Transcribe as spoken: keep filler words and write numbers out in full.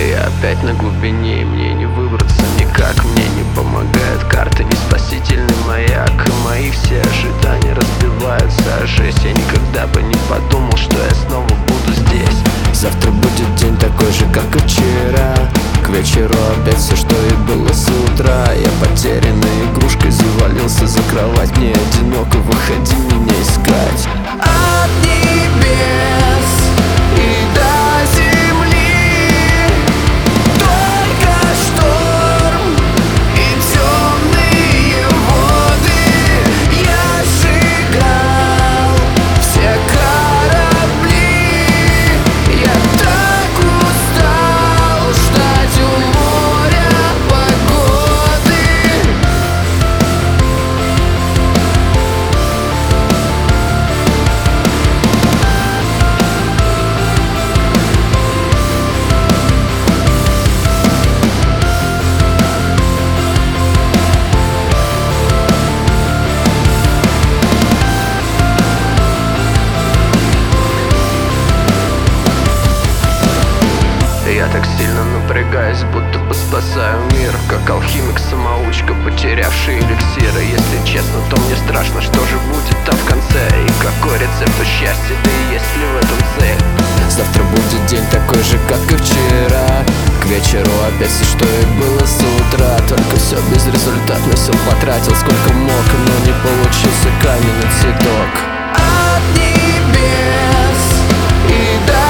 Я опять на глубине, и мне не выбраться никак. Мне не помогает карта, не спасительный маяк. И мои все ожидания разбиваются о жесть. Я никогда бы не подумал, что я снова буду здесь. Завтра будет день такой же, как и вчера. К вечеру опять все, что и было с утра. Я потерянной игрушкой завалился за кровать. Мне одиноко, выходи меня искать. От небес и до земли только шторм и темные воды. Я сжигал все корабли. Я так устал ждать у моря погоды. Я так сильно напрягаюсь, будто бы спасаю мир. Как алхимик-самоучка, потерявший эликсиры. Если честно, то мне страшно, что же будет там в конце. И какой рецепт у счастья, да и есть ли в этом цель. Завтра будет день такой же, как и вчера. К вечеру опять все, что и было с утра. Только все безрезультатно, все потратил сколько мог, но не получился каменный цветок. От небес и до